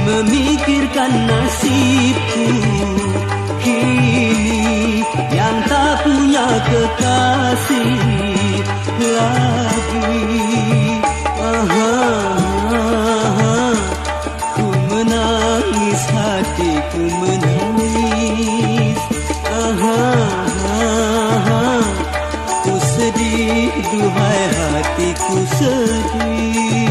memikirkan nasibku kini yang tak punya kekasih lagi. Ku menangis, hatiku menangis. Ku sedih, duhai hatiku sedih.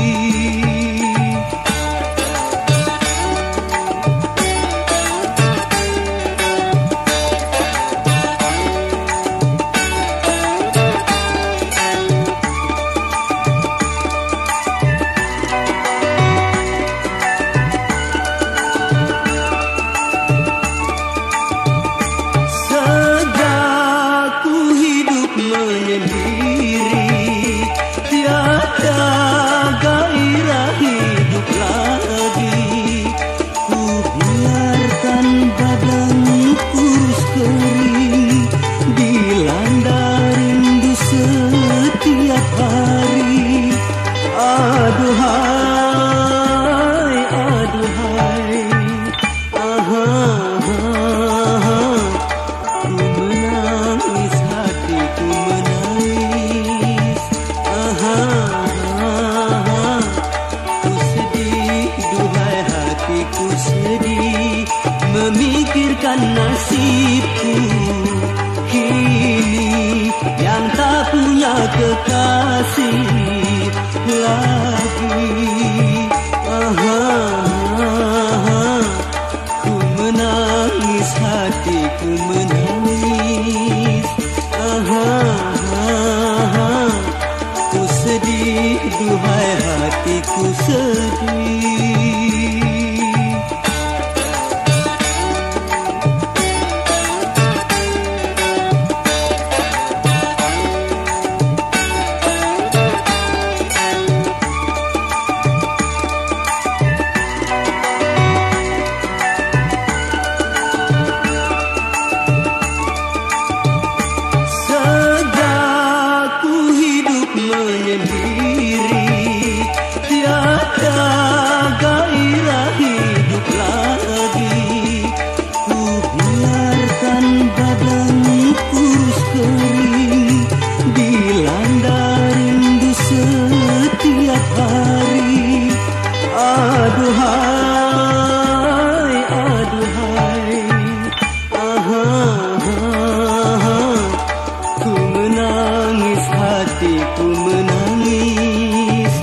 Menyendiri, tiada gairah hidup lagi. Ku biarkan badan kurus kering, dilanda rindu setiap hari. Aduhai, aduhai, ku menangis, hatiku menangis. Ku sedih, duhai hatiku sedih, memikirkan nasibku kini yang tak punya kekasih lagi. Ku menangis, hatiku menangis. Ku sedih, duhai hatiku sedih. Menyendiri, tiada gairah hidup lagi. Ku biarkan badan kurus kering, dilanda rindu setiap hari. Aduhai, aduhai, ku menangis, hatiku menangis.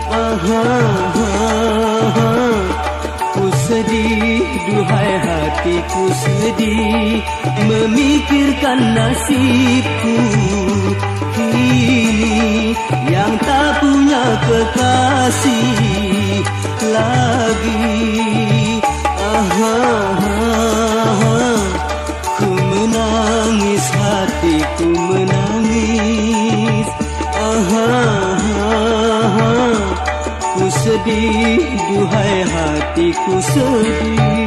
Ku sedih, duhai hatiku sedih, memikirkan nasibku kini yang tak punya kekasih lagi. Ku menangis, hatiku menangis. Ku sedih, duhai hatiku sedih.